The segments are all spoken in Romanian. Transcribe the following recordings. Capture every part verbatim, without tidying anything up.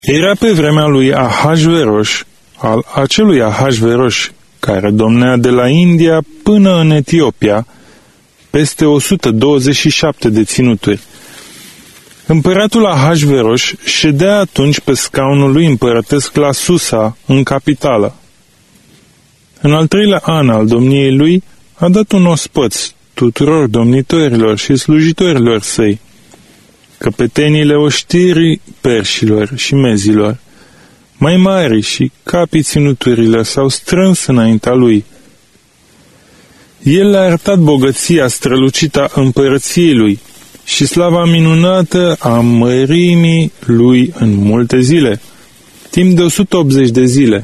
Era pe vremea lui Ahasveros, al acelui Ahasveros care domnea de la India până în Etiopia, peste o sută douăzeci și șapte de ținuturi. Împăratul Ahasveros ședea atunci pe scaunul lui împărătesc la Susa, în capitală. În al treilea an al domniei lui a dat un ospăț tuturor domnitorilor și slujitorilor săi, căpeteniile oștirii perșilor și mezilor, mai mari și capii ținuturilor s-au strâns înaintea lui. El le-a arătat bogăția strălucită a împărăției lui și slava minunată a mărimii lui în multe zile, timp de o sută optzeci de zile.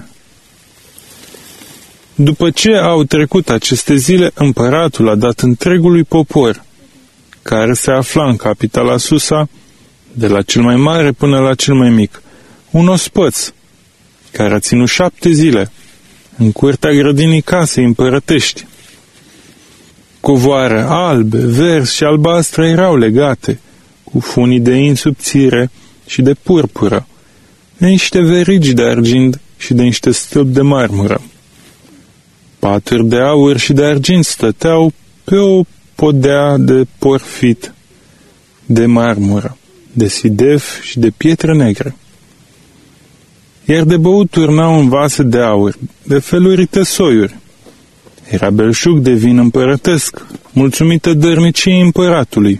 După ce au trecut aceste zile, împăratul a dat întregului popor, care se afla în capitala Susa, de la cel mai mare până la cel mai mic, un ospăț, care a ținut șapte zile, în curtea grădinii casei împărătești. Covoare albe, verzi și albastre erau legate, cu funii de in subțire și de purpură, de niște verigi de argint și de niște stâlpi de marmură. Paturi de aur și de argint stăteau pe o podea de porfit, de marmură, de sidef și de pietre negre. Iar de băut turnau în vase de aur, de felurite soiuri. Era belșug de vin împărătesc, mulțumită dărniciei împăratului.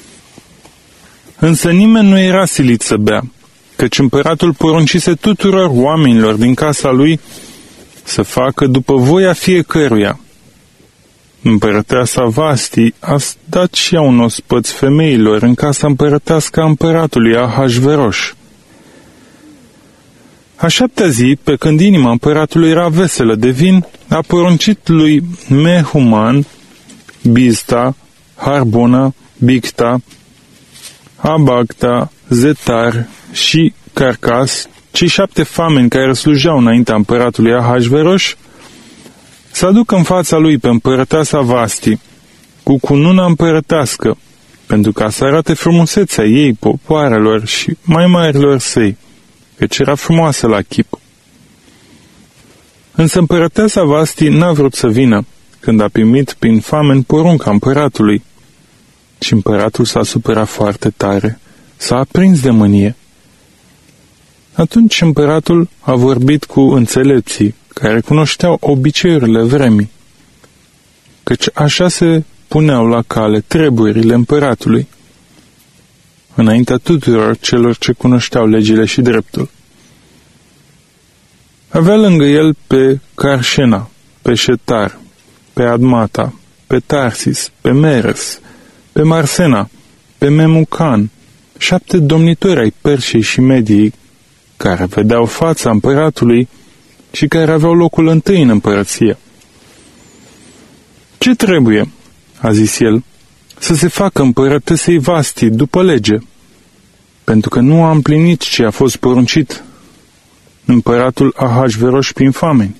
Însă nimeni nu era silit să bea, căci împăratul poruncise tuturor oamenilor din casa lui să facă după voia fiecăruia. Împărăteasa Vasti a dat și ea un ospăț femeilor în casa împărătească a împăratului Ahasveros. A șaptea zi, pe când inima împăratului era veselă de vin, a poruncit lui Mehuman, Bizta, Harbona, Bicta, Abagta, Zetar și Carcas, cei șapte fameni care slujeau înaintea împăratului Ahasveros, să aducă în fața lui pe împărăteasa Vasti, cu cununa împărătească, pentru ca să arate frumusețea ei, popoarelor și mai marilor săi, căci era frumoasă la chip. Însă împărăteasa Vasti n-a vrut să vină, când a primit prin famen porunca împăratului. Și împăratul s-a supărat foarte tare, s-a aprins de mânie. Atunci împăratul a vorbit cu înțelepții, care cunoșteau obiceiurile vremii, căci așa se puneau la cale treburile împăratului, înaintea tuturor celor ce cunoșteau legile și dreptul. Avea lângă el pe Carșena, pe Șetar, pe Admata, pe Tarsis, pe Meres, pe Marsena, pe Memucan, șapte domnitori ai Persiei și Mediei, care vedeau fața împăratului și care aveau locul întâi în împărăție. Ce trebuie, a zis el, să se facă împărătesei Vasti după lege, pentru că nu a împlinit ce a fost poruncit împăratul Ahasveros prin fameni.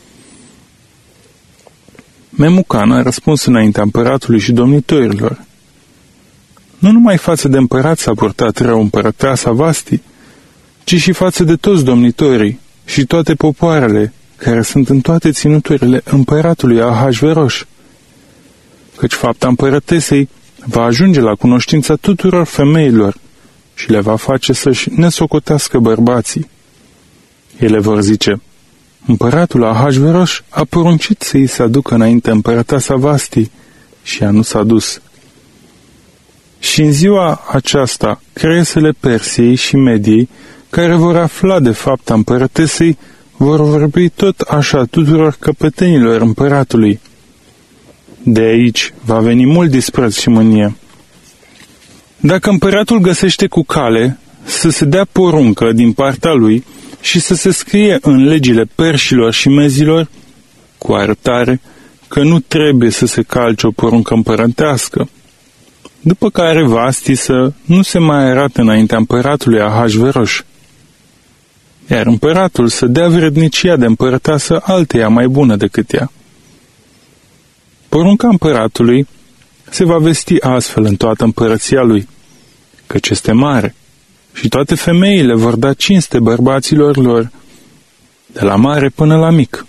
Memucan a răspuns înaintea împăratului și domnitorilor: nu numai față de împărat s-a purtat rău împărăteasa Vasti, ci și față de toți domnitorii și toate popoarele care sunt în toate ținuturile împăratului Ahasveros, căci fapta împărătesei va ajunge la cunoștința tuturor femeilor și le va face să-și nesocotească bărbații. Ele vor zice: împăratul Ahasveros a poruncit să îi se aducă înainte împărăteasa Vasti și ea nu s-a dus. Și în ziua aceasta, cresele Persiei și Mediei, care vor afla de fapta împărătesei, vor vorbi tot așa tuturor căpetenilor împăratului. De aici va veni mult dispreț și mânie. Dacă împăratul găsește cu cale să se dea poruncă din partea lui și să se scrie în legile perșilor și mezilor, cu arătare că nu trebuie să se calce o poruncă împărătească, după care Vasti să nu se mai arate înaintea împăratului Ahasveros, iar împăratul să dea vrednicia de împărăteasă alteia mai bună decât ea. Porunca împăratului se va vesti astfel în toată împărăția lui, căci este mare și toate femeile vor da cinste bărbaților lor, de la mare până la mic.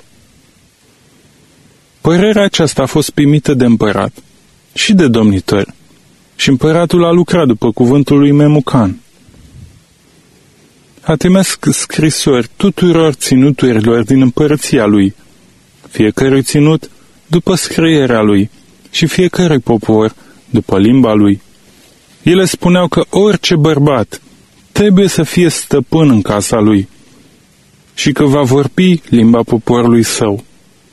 Părerea aceasta a fost primită de împărat și de domnitori, și împăratul a lucrat după cuvântul lui Memucan. A trimis scrisori tuturor ținuturilor din împărăția lui, fiecărui ținut după scrierea lui și fiecărui popor după limba lui. Ele spuneau că orice bărbat trebuie să fie stăpân în casa lui și că va vorbi limba poporului său.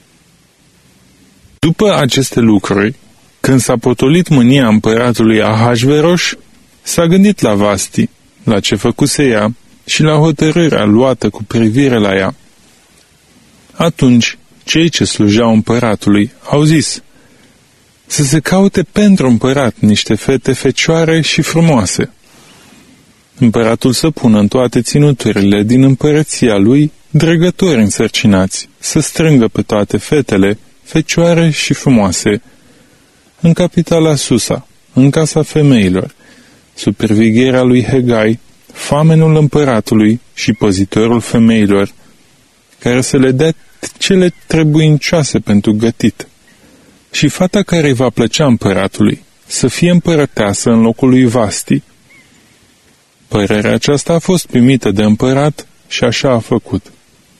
După aceste lucruri, când s-a potolit mânia împăratului Ahasveros, s-a gândit la Vasti, la ce făcuse ea și la hotărârea luată cu privire la ea. Atunci, cei ce slujeau împăratului au zis să se caute pentru împărat niște fete fecioare și frumoase. Împăratul să pună în toate ținuturile din împărăția lui dregători însărcinați, să strângă pe toate fetele fecioare și frumoase, în capitala Susa, în casa femeilor, sub privegherea lui Hegai, famenul împăratului și păzitorul femeilor, care să le dea cele trebuincioase pentru gătit. Și fata care îi va plăcea împăratului să fie împărăteasă în locul lui Vasti. Părerea aceasta a fost primită de împărat și așa a făcut.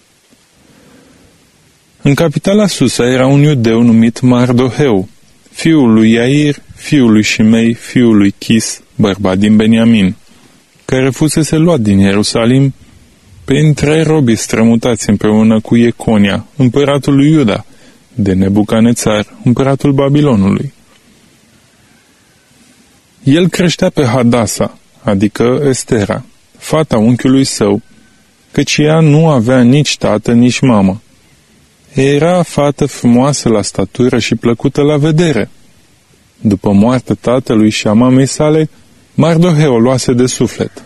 În capitala Susa era un iudeu numit Mardoheu, fiul lui Iair, fiul lui Shimei, fiul lui Chis, bărbat din Beniamin, care fusese luat din Ierusalim printre robii strămutați împreună cu Ieconia, împăratul lui Iuda, de Nebucanețar, împăratul Babilonului. El creștea pe Hadasa, adică Estera, fata unchiului său, căci ea nu avea nici tată, nici mamă. Era fată frumoasă la statură și plăcută la vedere. După moartea tatălui și a mamei sale, Mardoheu o luase de suflet.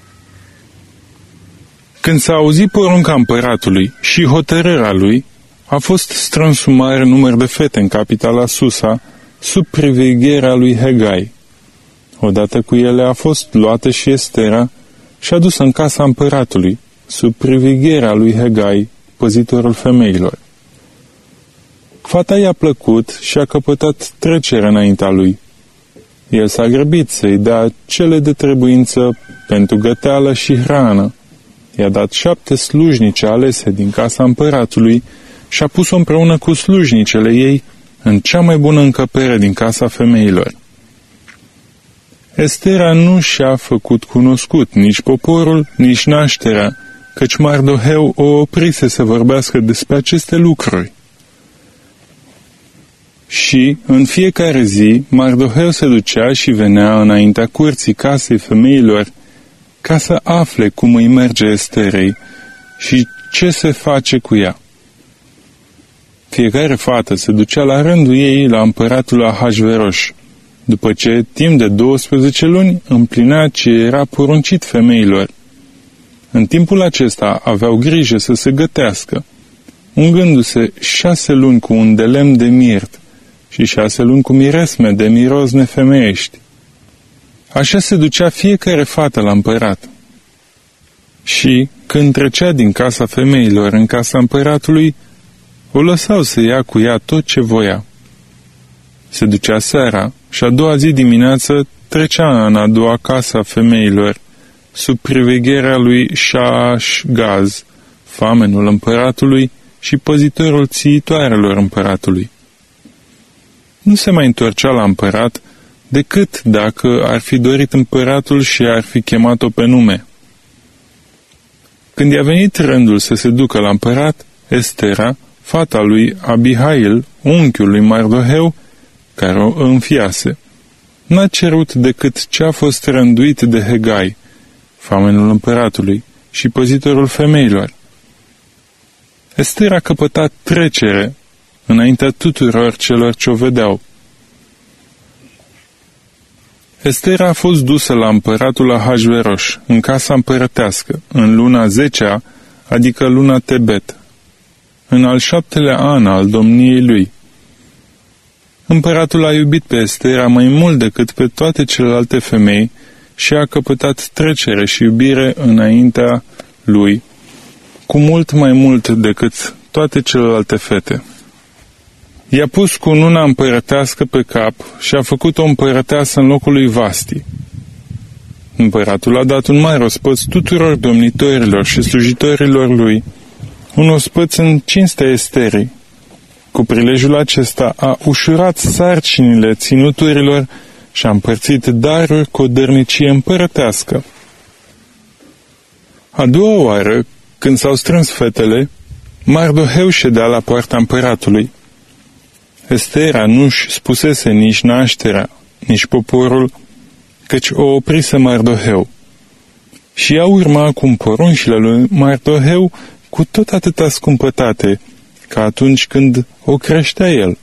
Când s-a auzit porunca împăratului și hotărârea lui, a fost strâns un mare număr de fete în capitala Susa, sub privegherea lui Hegai. Odată cu ele a fost luată și Estera și adusă în casa împăratului, sub privegherea lui Hegai, păzitorul femeilor. Fata i-a plăcut și a căpătat trecere înaintea lui. El s-a grăbit să-i dea cele de trebuință pentru găteală și hrană. I-a dat șapte slujnice alese din casa împăratului și a pus-o împreună cu slujnicele ei în cea mai bună încăpere din casa femeilor. Estera nu și-a făcut cunoscut nici poporul, nici nașterea, căci Mardoheu o oprise să vorbească despre aceste lucruri. Și, în fiecare zi, Mardoheu se ducea și venea înaintea curții casei femeilor ca să afle cum îi merge Esterei și ce se face cu ea. Fiecare fată se ducea la rândul ei la împăratul Ahasveros, după ce, timp de douăsprezece luni, împlinea ce era poruncit femeilor. În timpul acesta aveau grijă să se gătească, ungându-se șase luni cu un de lemn de mirt și șase luni cu miresme de miros nefemeiești. Așa se ducea fiecare fată la împărat. Și, când trecea din casa femeilor în casa împăratului, o lăsau să ia cu ea tot ce voia. Se ducea seara și a doua zi dimineață trecea în a doua casa femeilor, sub privegherea lui Shaashgaz, famenul împăratului și păzitorul țiitoarelor împăratului. Nu se mai întorcea la împărat decât dacă ar fi dorit împăratul și ar fi chemat-o pe nume. Când i-a venit rândul să se ducă la împărat, Estera, fata lui Abihail, unchiul lui Mardoheu, care o înfiase, n-a cerut decât ce a fost rânduit de Hegai, famenul împăratului și păzitorul femeilor. Estera a căpătat trecere înaintea tuturor celor ce o vedeau. Estera a fost dusă la împăratul Ahasveros, în casa împărătească, în luna zecea, adică luna Tebet, în al șaptelea an al domniei lui. Împăratul a iubit pe Estera mai mult decât pe toate celelalte femei și a căpătat trecere și iubire înaintea lui, cu mult mai mult decât toate celelalte fete. I-a pus cununa împărătească pe cap și a făcut-o împărăteasă în locul lui Vasti. Împăratul a dat un mare ospăț tuturor domnitorilor și slujitorilor lui, un ospăț în cinstea Esterii. Cu prilejul acesta a ușurat sarcinile ținuturilor și a împărțit daruri cu o dărnicie împărătească. A doua oară, când s-au strâns fetele, Mardoheu ședea la poarta împăratului. Estera nu-și spusese nici nașterea, nici poporul, căci o oprise Mardoheu. Și ea urma acum poruncile lui Mardoheu cu tot atâta scumpătate, ca atunci când o creștea el.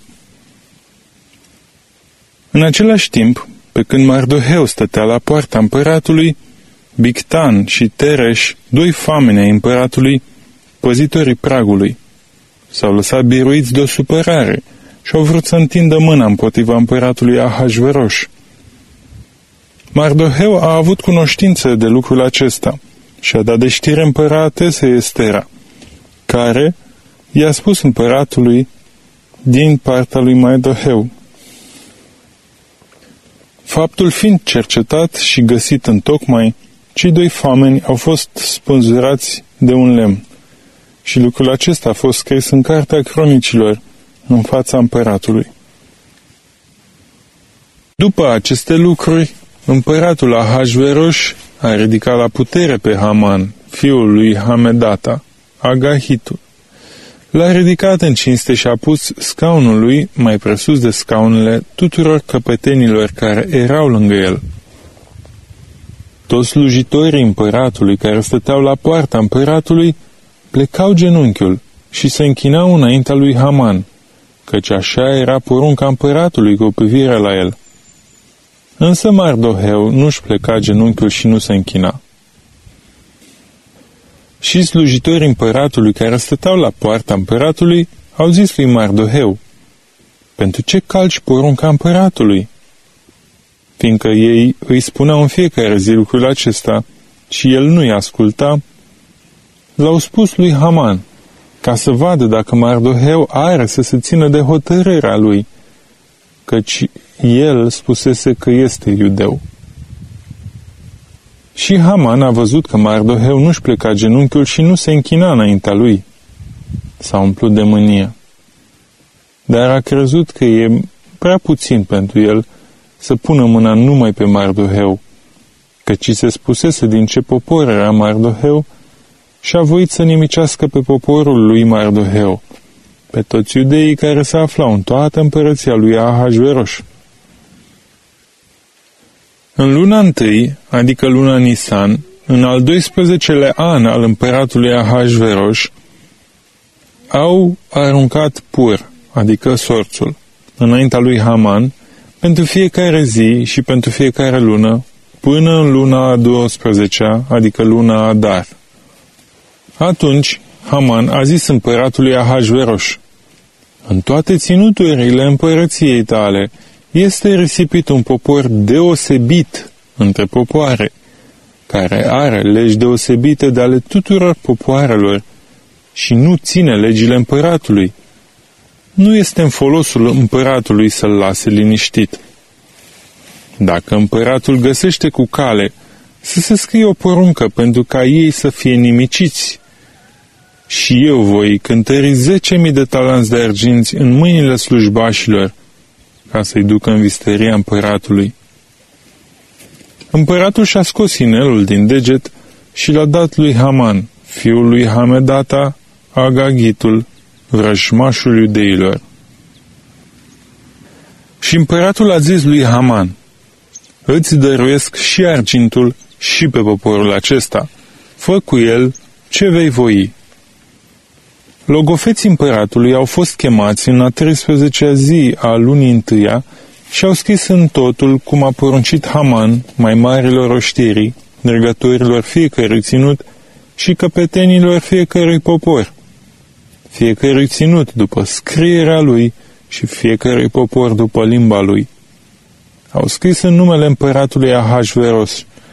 În același timp, pe când Mardoheu stătea la poarta împăratului, Bigtan și Tereș, doi fameni ai împăratului, păzitorii pragului, s-au lăsat biruiți de o supărare și au vrut să întindă mâna împotriva împăratului Ahasveros. Mardoheu a avut cunoștință de lucrul acesta și a dat de știre împăratesei Estera, care i-a spus împăratului din partea lui Mardoheu. Faptul fiind cercetat și găsit întocmai, cei doi fameni au fost spânzurați de un lemn și lucrul acesta a fost scris în cartea cronicilor în fața împăratului. După aceste lucruri, împăratul Ahasveros a ridicat la putere pe Haman, fiul lui Hamedata, Agahitul. L-a ridicat în cinste și a pus scaunul lui mai presus de scaunele tuturor căpetenilor care erau lângă el. Toți slujitorii împăratului care stăteau la poarta împăratului plecau genunchiul și se închinau înaintea lui Haman, căci așa era porunca împăratului cu privire la el. Însă Mardoheu nu-și pleca genunchiul și nu se închina. Și slujitorii împăratului care stăteau la poarta împăratului au zis lui Mardoheu: pentru ce calci porunca împăratului? Fiindcă ei îi spuneau în fiecare zi lucrul acesta și el nu-i asculta, l-au spus lui Haman, ca să vadă dacă Mardoheu are să se țină de hotărârea lui, căci el spusese că este iudeu. Și Haman a văzut că Mardoheu nu-și pleca genunchiul și nu se închina înaintea lui. S-a umplut de mânie. Dar a crezut că e prea puțin pentru el să pună mâna numai pe Mardoheu, căci se spusese din ce popor era Mardoheu și a voit să nimicească pe poporul lui Mardoheu, pe toți iudeii care se aflau în toată împărăția lui Ahasveros. În luna întâi, adică luna Nisan, în al doisprezecelea an al împăratului Ahasveros, au aruncat pur, adică sorțul, înaintea lui Haman, pentru fiecare zi și pentru fiecare lună, până în luna a douăsprezecea, adică luna Adar. Atunci, Haman a zis împăratului Ahasveros: în toate ținuturile împărăției tale este risipit un popor deosebit între popoare, care are legi deosebite de ale tuturor popoarelor și nu ține legile împăratului. Nu este în folosul împăratului să-l lase liniștit. Dacă împăratul găsește cu cale să se scrie o poruncă pentru ca ei să fie nimiciți, și eu voi cântări zece mii de talanți de arginți în mâinile slujbașilor, ca să-i ducă în visteria împăratului. Împăratul și-a scos inelul din deget și l-a dat lui Haman, fiul lui Hamedata, Agagitul, vrăjmașul iudeilor. Și împăratul a zis lui Haman: îți dăruiesc și argintul și pe poporul acesta, fă cu el ce vei voi. Logofeții împăratului au fost chemați în a treisprezecea zi a lunii întâia și au scris în totul cum a poruncit Haman mai marilor oștirii, dregătorilor fiecărui ținut și căpetenilor fiecărui popor, fiecărui ținut după scrierea lui și fiecărui popor după limba lui. Au scris în numele împăratului Ahasveros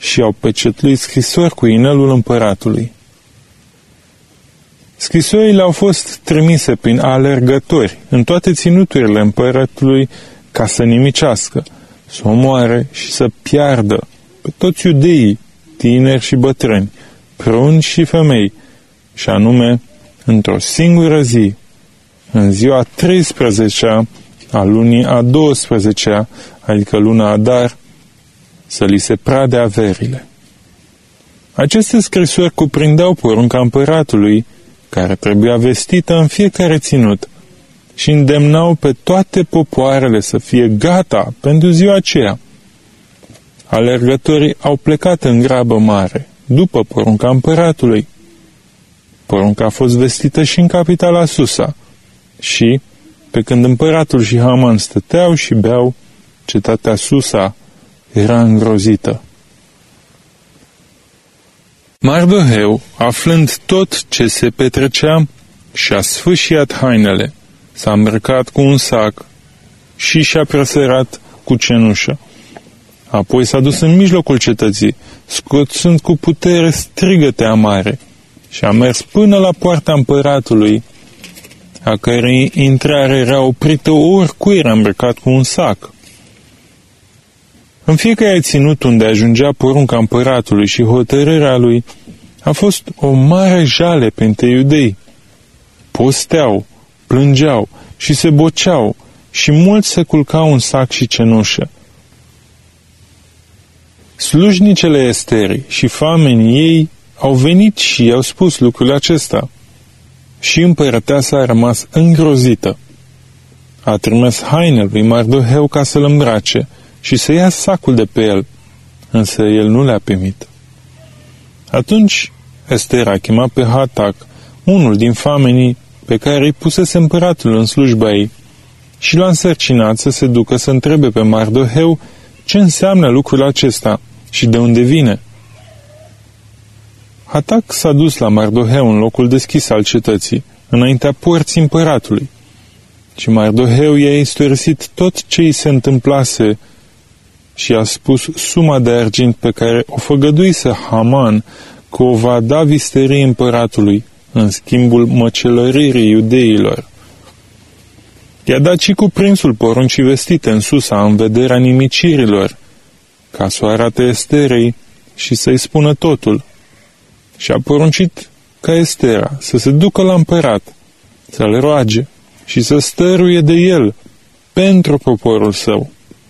și au pecetluit scrisori cu inelul împăratului. Scrisorile au fost trimise prin alergători în toate ținuturile împăratului ca să nimicească, să omoare și să piardă pe toți iudeii, tineri și bătrâni, prunci și femei, și anume într-o singură zi, în ziua treisprezecea a lunii a douăsprezecea, adică luna Adar, să li se prade averile. Aceste scrisori cuprindeau porunca împăratului, care trebuia vestită în fiecare ținut, și îndemnau pe toate popoarele să fie gata pentru ziua aceea. Alergătorii au plecat în grabă mare, după porunca împăratului. Porunca a fost vestită și în capitala Susa, și, pe când împăratul și Haman stăteau și beau, cetatea Susa era îngrozită. Mardoheu, aflând tot ce se petrecea, și-a sfâșiat hainele, s-a îmbrăcat cu un sac și și-a presărat cu cenușă. Apoi s-a dus în mijlocul cetății, scoțând cu putere strigăte amare, și a mers până la poarta împăratului, a cărei intrare era oprită oricui era îmbrăcat cu un sac. În fiecare ținut unde ajungea porunca împăratului și hotărârea lui, a fost o mare jale pentru iudei. Posteau, plângeau și se boceau și mulți se culcau în sac și cenușă. Slujnicele Esterii și famenii ei au venit și i-au spus lucrul acesta. Și împărăteasa a rămas îngrozită. A trimis hainele lui Mardoheu ca să-l îmbrace și să ia sacul de pe el, însă el nu le-a primit. Atunci Ester a chemat pe Hatac, unul din famenii pe care îi pusese împăratul în slujba ei, și l-a însărcinat să se ducă să întrebe pe Mardoheu ce înseamnă lucrul acesta și de unde vine. Hatac s-a dus la Mardoheu în locul deschis al cetății, înaintea porții împăratului, și Mardoheu i-a istorisit tot ce îi se întâmplase și a spus suma de argint pe care o făgăduise Haman că o va da visterii împăratului în schimbul măcelăririi iudeilor. I-a dat și cuprinsul poruncii vestite în Susa în vederea nimicirilor, ca să o arate Esterei și să-i spună totul. Și a poruncit ca Estera să se ducă la împărat, să-l roage și să stăruie de el pentru poporul său.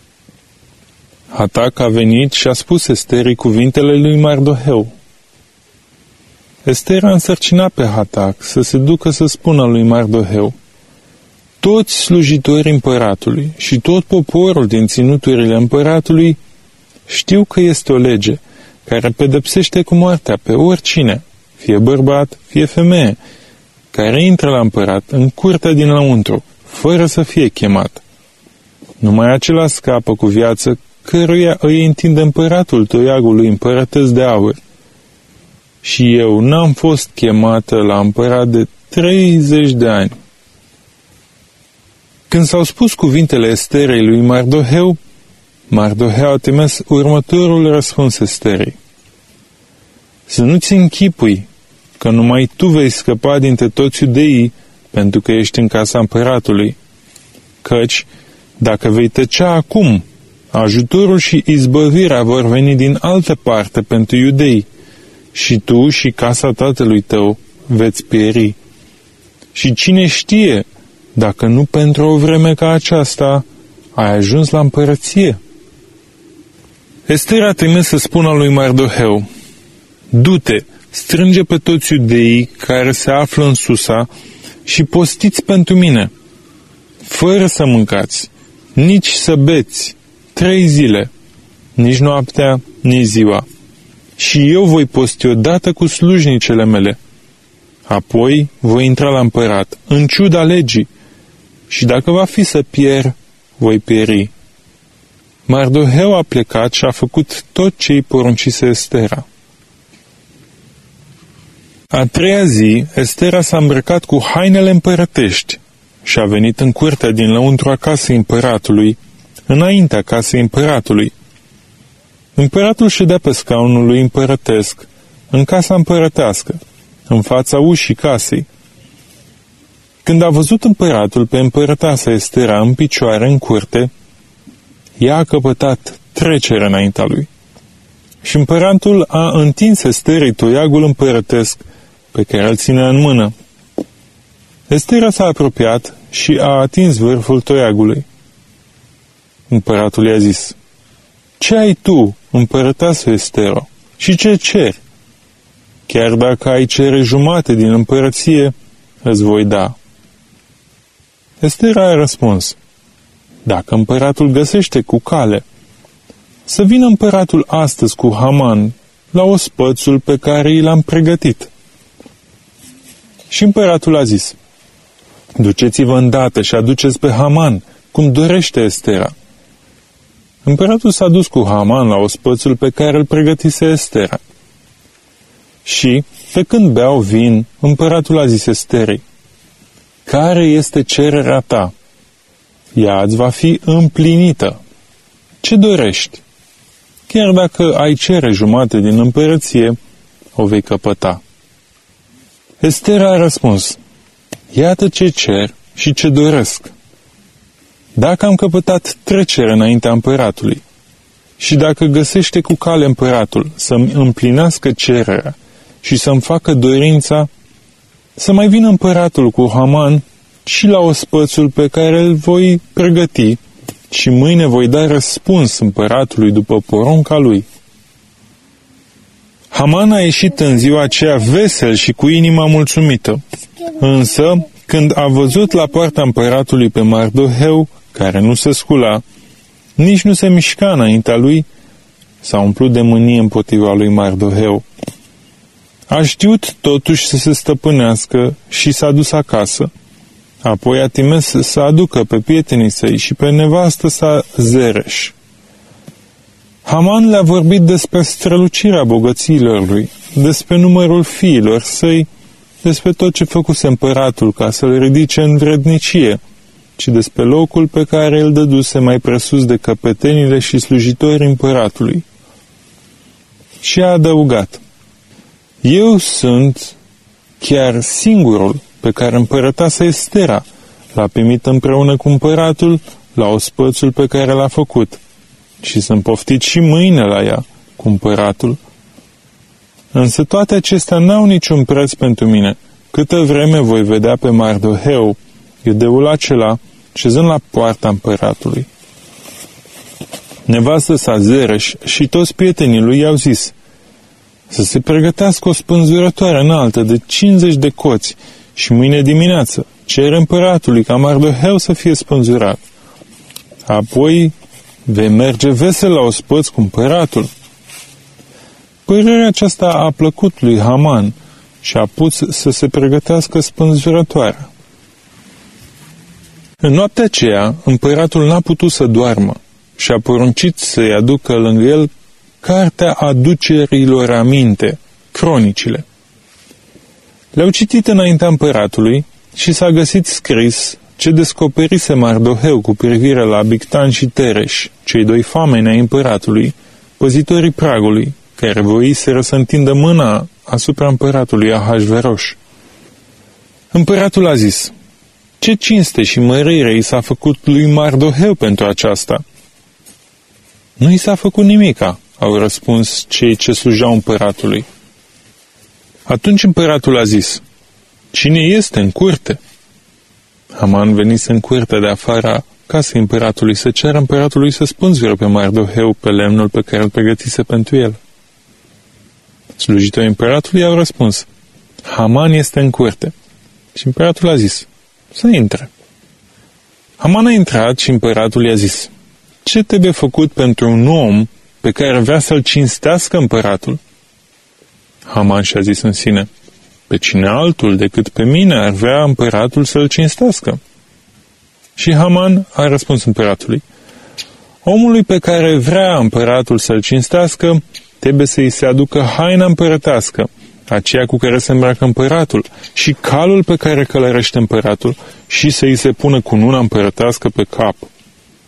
Hatac a venit și a spus Esterii cuvintele lui Mardoheu. Ester a însărcinat pe Hatac să se ducă să spună lui Mardoheu: toți slujitorii împăratului și tot poporul din ținuturile împăratului știu că este o lege care pedepsește cu moartea pe oricine, fie bărbat, fie femeie, care intră la împărat în curtea din lăuntru, fără să fie chemat. Numai acela scapă cu viață căruia îi întinde împăratul toiagului împărătesc de aur. Și eu n-am fost chemată la împărat de treizeci de ani. Când s-au spus cuvintele Esterei lui Mardoheu, Mardoheu a trimis următorul răspuns Esterei: să nu-ți închipui că numai tu vei scăpa dintre toți iudeii pentru că ești în casa împăratului, căci, dacă vei tăcea acum, ajutorul și izbăvirea vor veni din altă parte pentru iudei, și tu și casa tatălui tău veți pieri. Și cine știe, dacă nu pentru o vreme ca aceasta, ai ajuns la împărăție? Ester a trimis să spună lui Mardoheu: du-te, strânge pe toți iudeii care se află în Susa și postiți pentru mine, fără să mâncați, nici să beți, trei zile, nici noaptea, nici ziua. Și eu voi posti odată cu slujnicele mele. Apoi voi intra la împărat, în ciuda legii, și dacă va fi să pierd, voi pieri. Mardoheu a plecat și a făcut tot ce îi poruncise Estera. A treia zi, Estera s-a îmbrăcat cu hainele împărătești și a venit în curtea din lăuntru a casei împăratului, înaintea casei împăratului. Împăratul ședea pe scaunul lui împărătesc, în casa împărătească, în fața ușii casei. Când a văzut împăratul pe împărăteasa Estera în picioare în curte, ea a căpătat trecere înaintea lui. Și împăratul a întins Esterei toiagul împărătesc pe care îl ținea în mână. Estera s-a apropiat și a atins vârful toiagului. Împăratul i-a zis: "Ce ai tu, împărăteasă Estera, și ce ceri? Chiar dacă ai cere jumate din împărăție, îți voi da." Estera a răspuns: "Dacă împăratul găsește cu cale, să vină împăratul astăzi cu Haman la ospățul pe care i l-am pregătit." Și împăratul a zis: "Duceți-vă îndată și aduceți pe Haman, cum dorește Estera." Împăratul s-a dus cu Haman la ospățul pe care îl pregătise Estera. Și, pe când beau vin, împăratul a zis Esterei: "Care este cererea ta? Ea îți va fi împlinită. Ce dorești? Chiar dacă ai cere jumate din împărăție, o vei căpăta." Estera a răspuns: "Iată ce cer și ce doresc. Dacă am căpătat trecere înaintea împăratului și dacă găsește cu cale împăratul să-mi împlinească cererea și să-mi facă dorința, să mai vină împăratul cu Haman și la ospățul pe care îl voi pregăti și mâine voi da răspuns împăratului după porunca lui." Haman a ieșit în ziua aceea vesel și cu inima mulțumită, însă, când a văzut la poarta împăratului pe Mardoheu, care nu se scula, nici nu se mișca înaintea lui, s-a umplut de mânie împotriva lui Mardoheu. A știut totuși să se stăpânească și s-a dus acasă. Apoi a trimis să aducă pe prietenii săi și pe nevastă sa Zereș. Haman le-a vorbit despre strălucirea bogățiilor lui, despre numărul fiilor săi, despre tot ce făcuse împăratul ca să-l ridice în vrednicie, ci despre locul pe care îl dăduse mai presus de căpetenile și slujitorii împăratului. Și a adăugat: "Eu sunt chiar singurul pe care împărăteasa Estera l-a primit împreună cu împăratul la ospățul pe care l-a făcut și sunt poftit și mâine la ea cu împăratul. Însă toate acestea n-au niciun preț pentru mine, câtă vreme voi vedea pe Mardoheu, iudeul acela, șezând la poarta împăratului." Nevastă sa Zereș și toți prietenii lui i-au zis să se pregătească o spânzurătoare înaltă de cincizeci de coți și mâine dimineață cere împăratului ca Mardoheu să fie spânzurat. Apoi vei merge vesel la ospăț cu împăratul." Părerea aceasta a plăcut lui Haman și a pus să se pregătească spânzurătoarea. În noaptea aceea, împăratul n-a putut să doarmă și a poruncit să-i aducă lângă el cartea aducerilor aminte, cronicile. Le-au citit înaintea împăratului și s-a găsit scris ce descoperise Mardoheu cu privire la Bigtan și Tereș, cei doi fameni ai împăratului, păzitorii pragului, care voiseră să întindă mâna asupra împăratului Ahasveroș. Împăratul a zis: "Ce cinste și mărire i s-a făcut lui Mardoheu pentru aceasta?" "Nu i s-a făcut nimica," au răspuns cei ce slujeau împăratului. Atunci împăratul a zis: "Cine este în curte?" Haman venise în curte de afara casei împăratului să ceară împăratului să spânzure pe Mardoheu pe lemnul pe care îl pregătise pentru el. Slujitorii împăratului au răspuns: "Haman este în curte." Și împăratul a zis: "Să intre." Haman a intrat și împăratul i-a zis: "Ce trebuie făcut pentru un om pe care vrea să-l cinstească împăratul?" Haman și-a zis în sine: "Pe cine altul decât pe mine ar vrea împăratul să-l cinstească?" Și Haman a răspuns împăratului: "Omului pe care vrea împăratul să-l cinstească, trebuie să-i se aducă haina împărătească, aceea cu care se îmbracă împăratul, și calul pe care călărește împăratul, și să-i se pună cununa împărătească pe cap."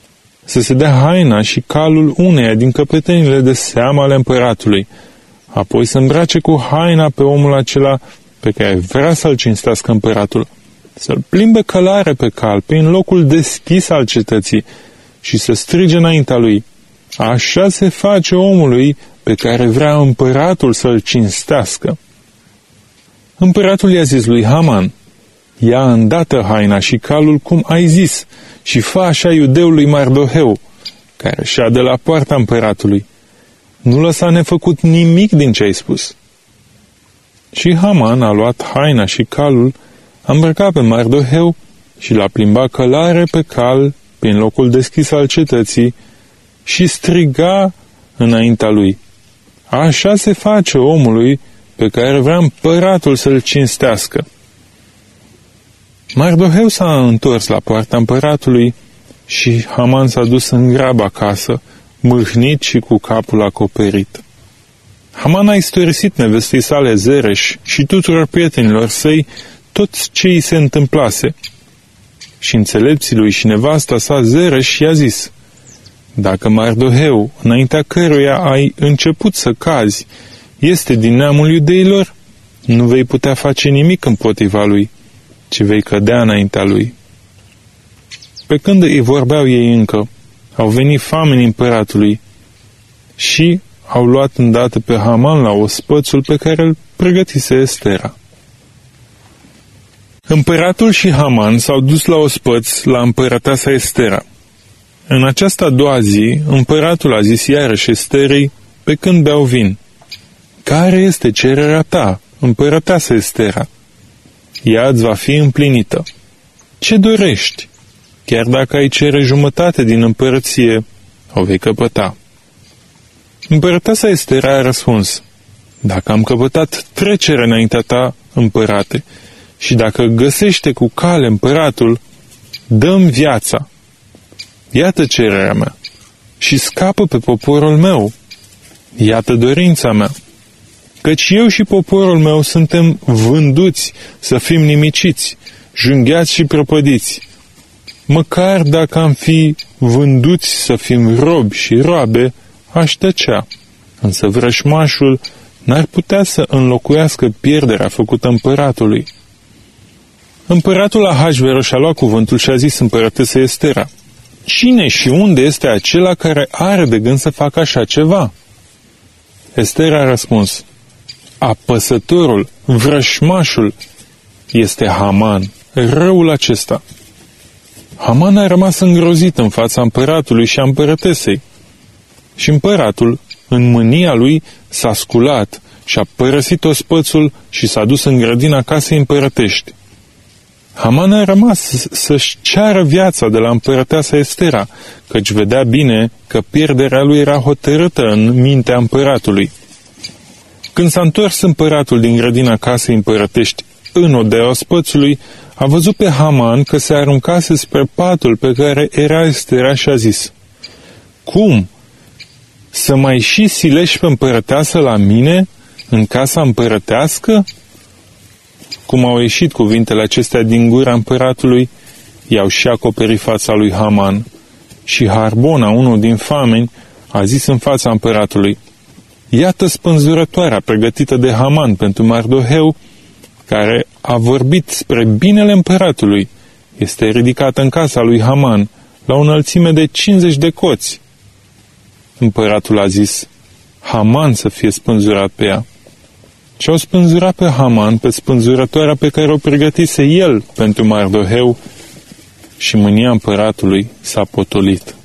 să se dea haina și calul uneia din căpetenile de seamă ale împăratului, apoi să îmbrace cu haina pe omul acela pe care vrea să-l cinstească împăratul, să-l plimbe călare pe cal prin locul deschis al cetății și să strige înaintea lui: așa se face omului pe care vrea împăratul să-l cinstească. Împăratul i-a zis lui Haman: ia îndată haina și calul cum ai zis și fă așa iudeului Mardoheu, care șade la poarta împăratului. Nu lăsa nefăcut nimic din ce ai spus. Și Haman a luat haina și calul, a îmbrăcat pe Mardoheu și l-a plimbat călare pe cal prin locul deschis al cetății și striga înaintea lui: așa se face omului pe care vrea împăratul să-l cinstească. Mardoheu s-a întors la poarta împăratului și Haman s-a dus în grab acasă, mâhnit și cu capul acoperit. Haman a istorisit nevestei sale Zereș și tuturor prietenilor săi tot ce îi se întâmplase. Și înțelepții lui și nevasta sa Zereș i-a zis: dacă Mardoheu, înaintea căruia ai început să cazi, este din neamul iudeilor, nu vei putea face nimic împotriva lui, ci vei cădea înaintea lui. Pe când îi vorbeau ei încă, au venit famenii împăratului și au luat îndată pe Haman la ospățul pe care îl pregătise Estera. Împăratul și Haman s-au dus la ospăț la împărăteasa Estera. În această a doua zi, împăratul a zis iarăși Esterei, pe când beau vin: care este cererea ta, împărăteasa Estera? Ea îți va fi împlinită. Ce dorești? Chiar dacă ai cere jumătate din împărăție, o vei căpăta. Împărăteasa Estera a răspuns: dacă am căpătat trecere înaintea ta, împărate, și dacă găsește cu cale împăratul, dă-mi viața. Iată cererea mea. Și scapă pe poporul meu. Iată dorința mea. Căci eu și poporul meu suntem vânduți să fim nimiciți, junghiați și prăpădiți. Măcar dacă am fi vânduți să fim robi și roabe, aș tăcea. Însă vrășmașul n-ar putea să înlocuiască pierderea făcută împăratului. Împăratul Ahasveros a luat cuvântul și a zis împărătesei Estera: cine și unde este acela care are de gând să facă așa ceva? Estera a răspuns: apăsătorul, vrășmașul, este Haman, răul acesta. Haman a rămas îngrozit în fața împăratului și a împărătesei. Și împăratul, în mânia lui, s-a sculat și a părăsit ospățul și s-a dus în grădina casei împărătești. Haman a rămas să-și ceară viața de la împărăteasa Estera, căci vedea bine că pierderea lui era hotărâtă în mintea împăratului. Când s-a întors împăratul din grădina casei împărătești în odaia ospățului, a văzut pe Haman că se aruncase spre patul pe care era Estera și a zis: cum? Să mai și silești pe împărăteasă la mine, în casa împărătească? Cum au ieșit cuvintele acestea din gura împăratului, i-au și acoperit fața lui Haman. Și Harbona, unul din fameni, a zis în fața împăratului: iată spânzurătoarea pregătită de Haman pentru Mardoheu, care a vorbit spre binele împăratului. Este ridicată în casa lui Haman, la o înălțime de cincizeci de coți. Împăratul a zis: Haman să fie spânzurat pe ea. Și au spânzurat pe Haman pe spânzurătoarea pe care o pregătise el pentru Mardoheu, și mânia împăratului s-a potolit.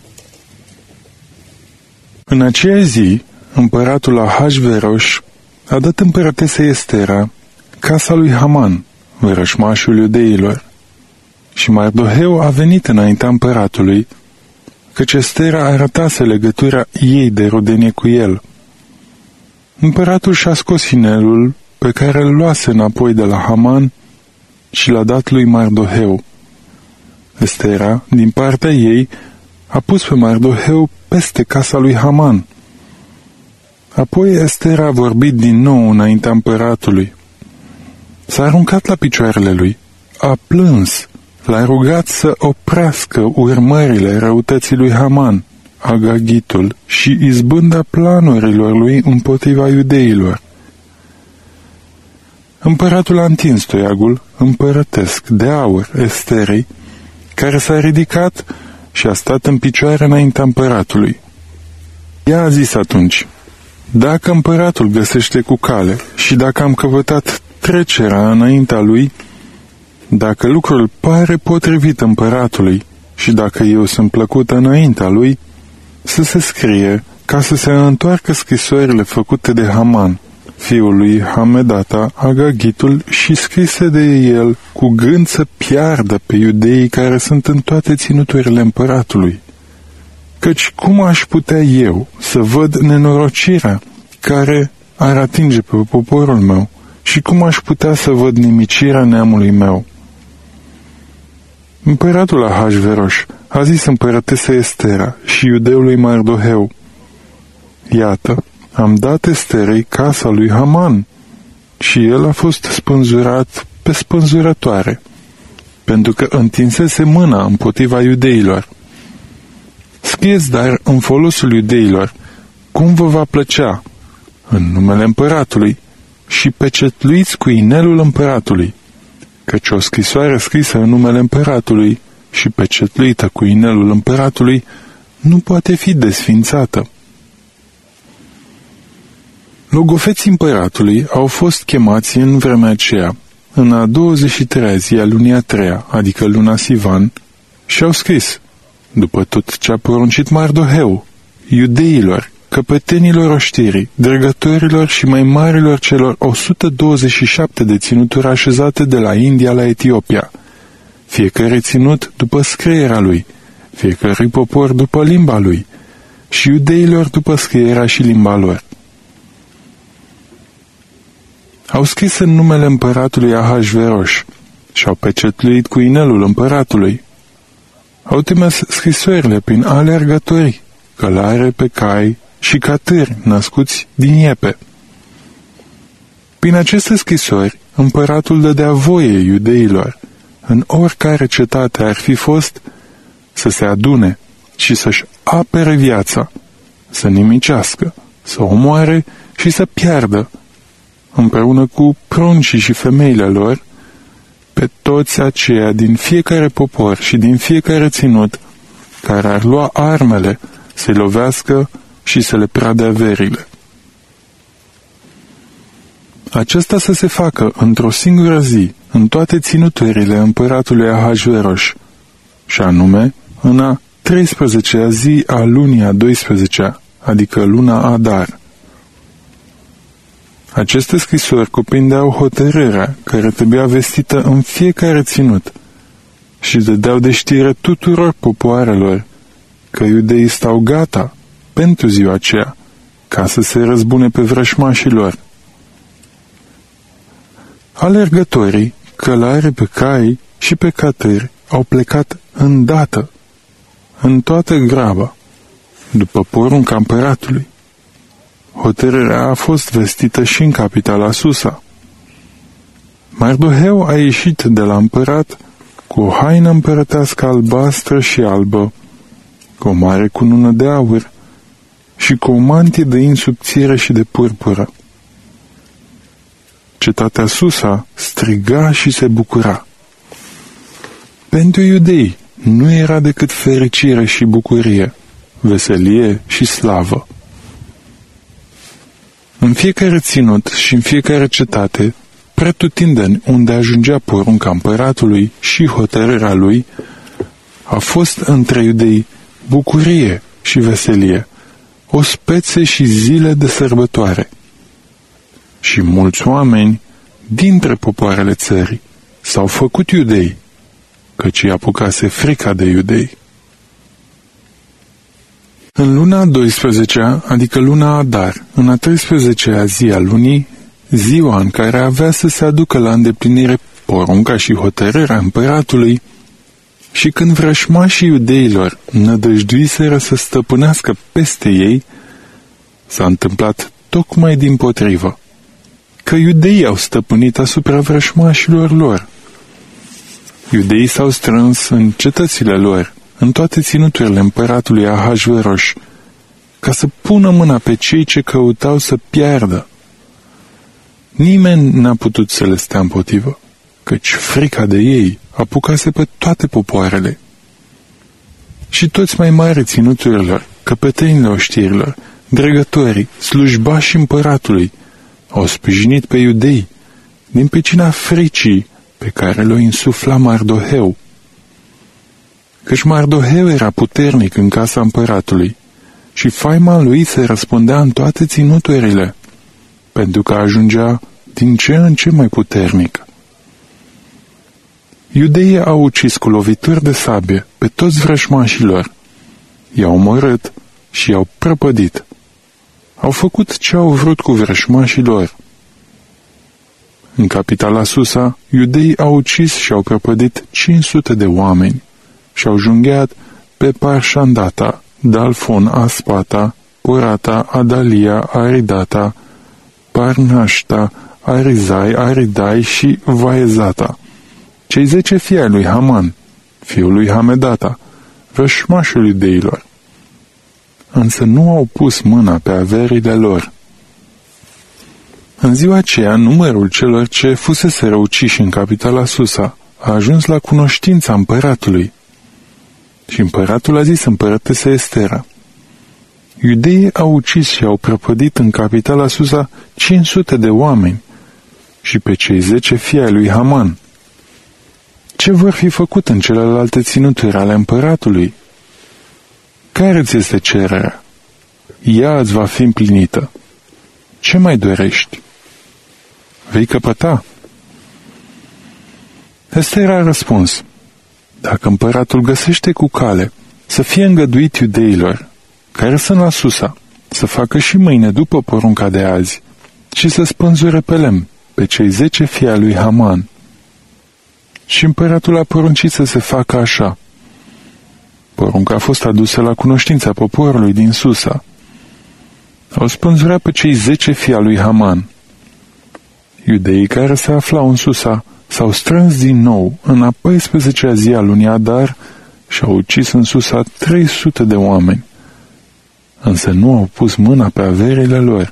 În aceea zi, împăratul Ahasveros a dat împărătesei Estera casa lui Haman, vrășmașul iudeilor. Și Mardoheu a venit înaintea împăratului, căci Estera arătase legătura ei de rudenie cu el. Împăratul și-a scos inelul pe care îl luase înapoi de la Haman și l-a dat lui Mardoheu. Estera, din partea ei, a pus pe Mardoheu peste casa lui Haman. Apoi Estera a vorbit din nou înaintea împăratului. S-a aruncat la picioarele lui, a plâns l-a rugat să oprească urmările răutății lui Haman, Agagitul, și izbânda planurilor lui împotriva iudeilor. Împăratul a întins toiagul împărătesc de aur Esterei, care s-a ridicat și a stat în picioare înaintea împăratului. Ea a zis atunci: dacă împăratul găsește cu cale și dacă am căpătat trecerea înaintea lui, dacă lucrul pare potrivit împăratului și dacă eu sunt plăcută înaintea lui, să se scrie ca să se întoarcă scrisorile făcute de Haman, fiul lui Hamedata, Agagitul, și scrise de el cu gând să piardă pe iudeii care sunt în toate ținuturile împăratului. Căci cum aș putea eu să văd nenorocirea care ar atinge pe poporul meu și cum aș putea să văd nimicirea neamului meu? Împăratul Ahasveros a zis împărătesei Estera și iudeului Mardoheu: iată, am dat Esterei casa lui Haman și el a fost spânzurat pe spânzurătoare, pentru că întinsese mâna împotriva iudeilor. Scrieți dar în folosul iudeilor cum vă va plăcea, în numele împăratului, și pecetluiți cu inelul împăratului, căci o scrisoare scrisă în numele împăratului și pecetluită cu inelul împăratului nu poate fi desfințată. Logofeții împăratului au fost chemați în vremea aceea, în a douăzeci și treia zi a lunii a treia, adică luna Sivan, și au scris, după tot ce a poruncit Mardoheu, iudeilor, căpetenilor oștirii, dregătorilor și mai marilor celor o sută douăzeci și șapte de ținuturi așezate de la India la Etiopia, fiecare ținut după scrierea lui, fiecare popor după limba lui, și iudeilor după scrierea și limba lor. Au scris în numele împăratului Ahasveros și au pecetluit cu inelul împăratului. Au trimis scrisorile prin alergători, călare pe cai și catâri născuți din iepe. Prin aceste scrisori, împăratul dădea voie iudeilor, în oricare cetate ar fi fost, să se adune și să-și apere viața, să nimicească, să omoare și să piardă, împreună cu pruncii și femeile lor, pe toți aceia din fiecare popor și din fiecare ținut, care ar lua armele să-i lovească și să le prade averile. Aceasta să se facă într-o singură zi, în toate ținuturile împăratului Ahasveros, și anume în a treisprezecea zi a lunii a doisprezecea, adică luna Adar. Aceste scrisori cuprindeau hotărârea care trebuia vestită în fiecare ținut și dădeau de știre tuturor popoarelor că iudeii stau gata pentru ziua aceea ca să se răzbune pe vrășmașii lor. Alergătorii, călare pe cai și pe catâri au plecat îndată, în toată graba, după porunca împăratului. Hotărârea a fost vestită și în capitala Susa. Mardoheu a ieșit de la împărat cu o haină împărătească albastră și albă, cu o mare cunună de aur și cu o mantie de in subțire și de purpură. Cetatea Susa striga și se bucura. Pentru iudei nu era decât fericire și bucurie, veselie și slavă. În fiecare ținut și în fiecare cetate, pretutindeni unde ajungea porunca împăratului și hotărârea lui, a fost între iudei bucurie și veselie, ospețe și zile de sărbătoare. Și mulți oameni dintre popoarele țării s-au făcut iudei, căci îi apucase frica de iudei. În luna a doisprezecea, adică luna Adar, în a treisprezecea zi a lunii, ziua în care avea să se aducă la îndeplinire porunca și hotărârea împăratului, și când vrășmașii iudeilor nădăjduiseră să stăpânească peste ei, s-a întâmplat tocmai dimpotrivă, că iudeii au stăpânit asupra vrășmașilor lor. Iudeii s-au strâns în cetățile lor, în toate ținuturile împăratului Ahasveros, ca să pună mâna pe cei ce căutau să piardă. Nimeni n-a putut să le stea împotrivă, căci frica de ei apucase pe toate popoarele. Și toți mai mari ținuturilor, căpetenile oștirilor, dregătorii, slujbașii împăratului, au sprijinit pe iudei din pricina fricii pe care le-o insufla Mardoheu. Căci Mardoheu era puternic în casa împăratului și faima lui se răspundea în toate ținuturile, pentru că ajungea din ce în ce mai puternic. Iudeii au ucis cu lovituri de sabie pe toți vrăjmașilor, i-au omorât și i-au prăpădit. Au făcut ce au vrut cu vrăjmașilor. În capitala Susa, iudeii au ucis și au prăpădit cinci sute de oameni și au junghiat pe Parșandata, Dalfon, Aspata, Porata, Adalia, Aridata, Parnașta, Arizai, Aridai și Vaezata, cei zece fii ai lui Haman, fiul lui Hamedata, vrăjmașul iudeilor. Însă nu au pus mâna pe averile lor. În ziua aceea, numărul celor ce fusese răuciși în capitala Susa a ajuns la cunoștința împăratului. Și împăratul a zis împărătesei Estera: iudeii au ucis și au prăpădit în capitala Susa cinci sute de oameni și pe cei zece fii ai lui Haman. Ce vor fi făcut în celelalte ținuturi ale împăratului? Care ți este cererea? Ea îți va fi împlinită. Ce mai dorești? Vei căpăta? Estera a răspuns: dacă împăratul găsește cu cale să fie îngăduit iudeilor, care sunt la Susa, să facă și mâine după porunca de azi și să spânzure pe lemn pe cei zece fii ai lui Haman. Și împăratul a poruncit să se facă așa. Porunca a fost adusă la cunoștința poporului din Susa. Au spânzurat pe cei zece fii ai lui Haman. Iudeii care se aflau în Susa s-au strâns din nou în a paisprezecea zi a lunii Adar și au ucis în Susa trei sute de oameni, însă nu au pus mâna pe averile lor.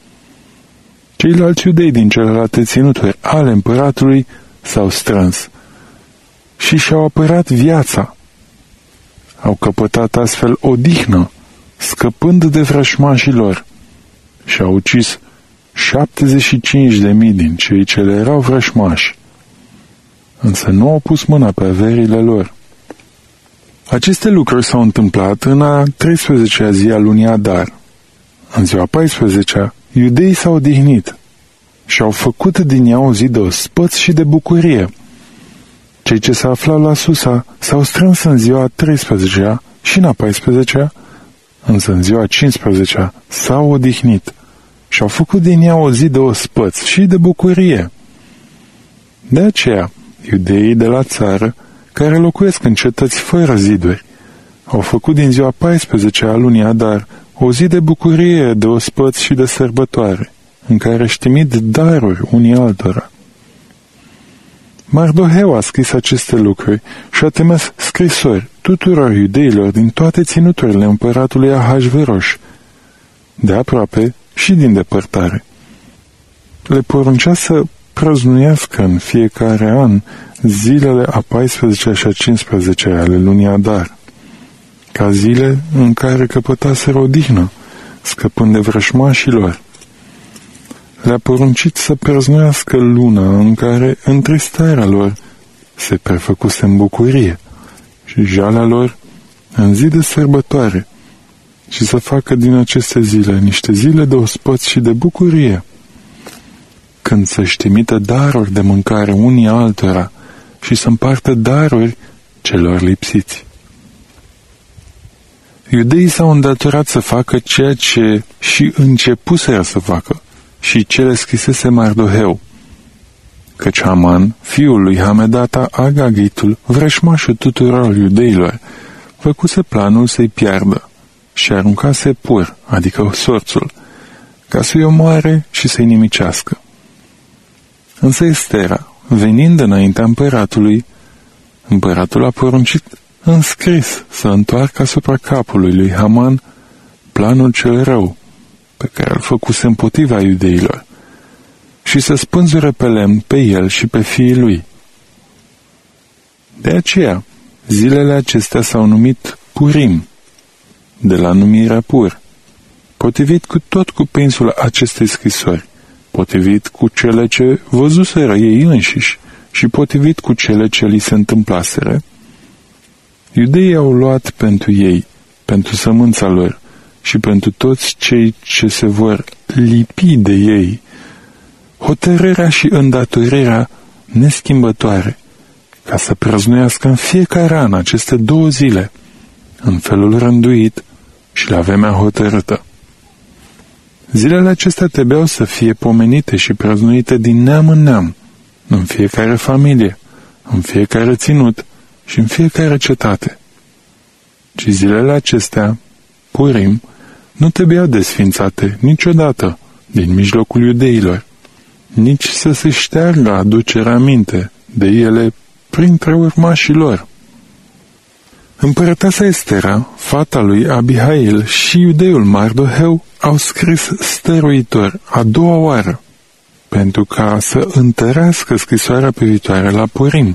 Ceilalți iudei din celelalte ținuturi ale împăratului s-au strâns și și-au apărat viața. Au căpătat astfel odihnă, scăpând de vrăjmașii lor, și au ucis șaptezeci și cinci de mii din cei ce le erau vrăjmași, însă nu au pus mâna pe averile lor. Aceste lucruri s-au întâmplat în a treisprezecea zi a lunii Adar. În ziua paisprezecea, iudeii s-au odihnit și au făcut din ea o zi de ospăț și de bucurie. Cei ce se aflau la Susa s-au strâns în ziua a treisprezecea și în a paisprezecea, însă în ziua a cincisprezecea s-au odihnit și au făcut din ea o zi de ospăț și de bucurie. De aceea, iudeii de la țară, care locuiesc în cetăți fără ziduri, au făcut din ziua paisprezecea a lunii Adar o zi de bucurie, de ospăț și de sărbătoare, în care își trimit daruri unii altora. Mardoheu a scris aceste lucruri și a trimis scrisori tuturor iudeilor din toate ținuturile împăratului Ahasveros, de aproape și din depărtare. Le poruncea să prăznuiască în fiecare an zilele a paisprezecea și a cincisprezecea ale lunii Adar, ca zile în care căpătaseră odihnă, scăpând de vrăjmașii lor. Le-a poruncit să prăznuiască luna în care întristarea lor se prefăcuse în bucurie și jalea lor în zi de sărbătoare, și să facă din aceste zile niște zile de ospăț și de bucurie, când să-și trimită daruri de mâncare unii altora și să împartă daruri celor lipsiți. Iudeii s-au îndatorat să facă ceea ce și începuseră să facă și ce le scrisese Mardoheu, căci Haman, fiul lui Hamedata, Agagitul, vrăjmașul tuturor iudeilor, făcuse planul să-i piardă și aruncase pur, adică sorțul, ca să-i omoare și să-i nimicească. Însă Estera, venind înaintea împăratului, împăratul a poruncit în scris să întoarcă asupra capului lui Haman planul cel rău pe care îl făcuse împotriva iudeilor și să spânzure pe lemn pe el și pe fiii lui. De aceea, zilele acestea s-au numit Purim, de la numirea pur, potrivit cu tot cuprinsul acestei scrisori, potrivit cu cele ce văzuseră ei înșiși și potrivit cu cele ce li se întâmplaseră. Iudeii au luat pentru ei, pentru sămânța lor și pentru toți cei ce se vor lipi de ei, hotărârea și îndatorirea neschimbătoare, ca să prăznuiască în fiecare an aceste două zile, în felul rânduit și la vremea hotărâtă. Zilele acestea trebuiau să fie pomenite și prăznuite din neam în neam, în fiecare familie, în fiecare ținut și în fiecare cetate. Și zilele acestea, Purim, nu trebuiau desfințate niciodată din mijlocul iudeilor, nici să se șteargă aducerea aminte de ele printre urmașii lor. Împărăteasa Estera, fata lui Abihail și iudeul Mardoheu au scris stăruitor a doua oară, pentru ca să întărească scrisoarea privitoare la Purim.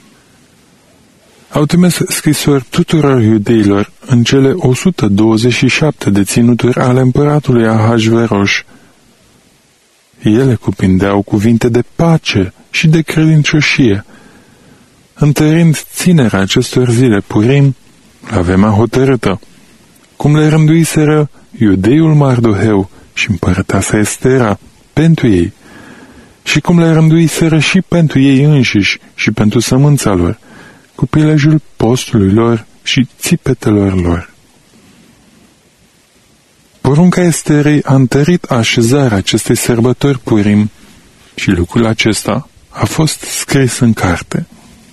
Au trimis scrisori tuturor iudeilor în cele o sută douăzeci și șapte de ținuturi ale împăratului Ahasveroș. Ele cuprindeau cuvinte de pace și de credincioșie, întărind ținerea acestor zile Purim la vremea hotărâtă, cum le rânduiseră iudeul Mardoheu și împărăteasa Estera pentru ei, și cum le rânduiseră și pentru ei înșiși și pentru sămânța lor, cu prilejul postului lor și țipetelor lor. Porunca Esterei a întărit așezarea acestei sărbători Purim și lucrul acesta a fost scris în carte.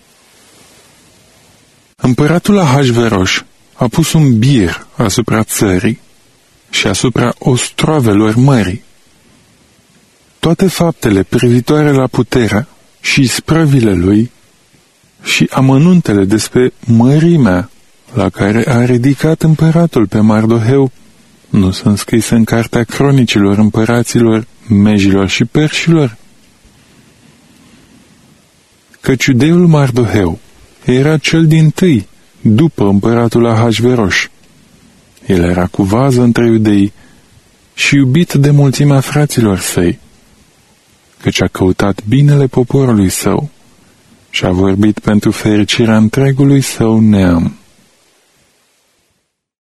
Împăratul Ahasveroș a pus un bir asupra țării și asupra ostroavelor mării. Toate faptele privitoare la puterea și isprăvile lui și amănuntele despre mărimea la care a ridicat împăratul pe Mardoheu nu sunt scrise în cartea cronicilor împăraților, megilor și perșilor? Căci iudeul Mardoheu era cel dintâi după împăratul Ahasveroș. El era cu vază între iudei și iubit de mulțimea fraților săi, căci a căutat binele poporului său și a vorbit pentru fericirea întregului său neam.